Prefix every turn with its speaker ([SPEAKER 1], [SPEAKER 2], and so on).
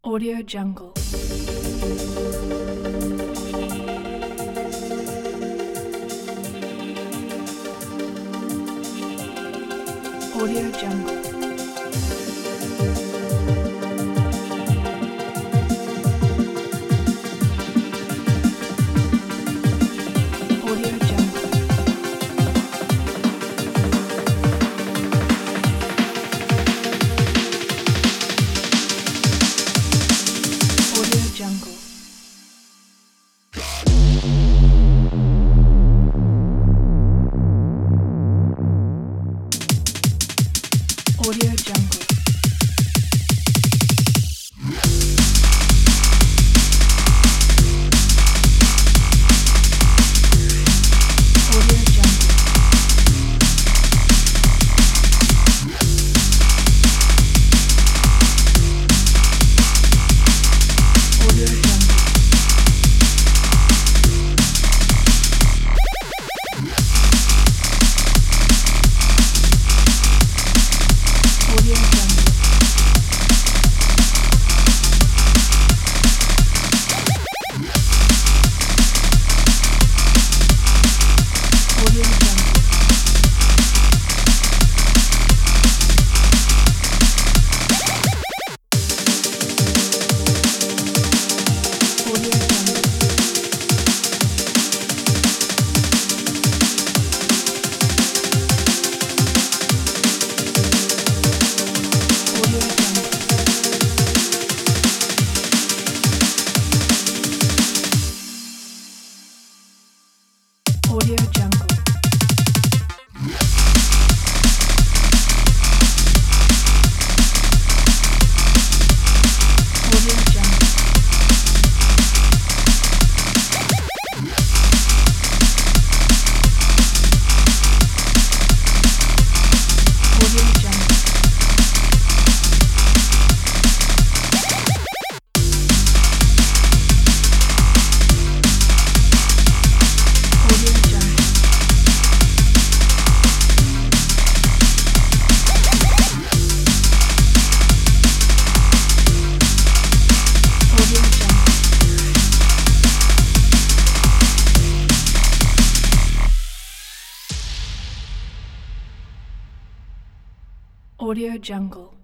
[SPEAKER 1] Audio Jungle. Audio Jungle. Audio Jungle. Audio Jungle. Audio Jungle. Audio Jungle. Audio Jungle. Audio Jungle. Audio Jungle. Audio Jungle. Audio Jungle. Audio Jungle. Audio Jungle. Audio Jungle. Audio Jungle. Audio Jungle. Audio Jungle.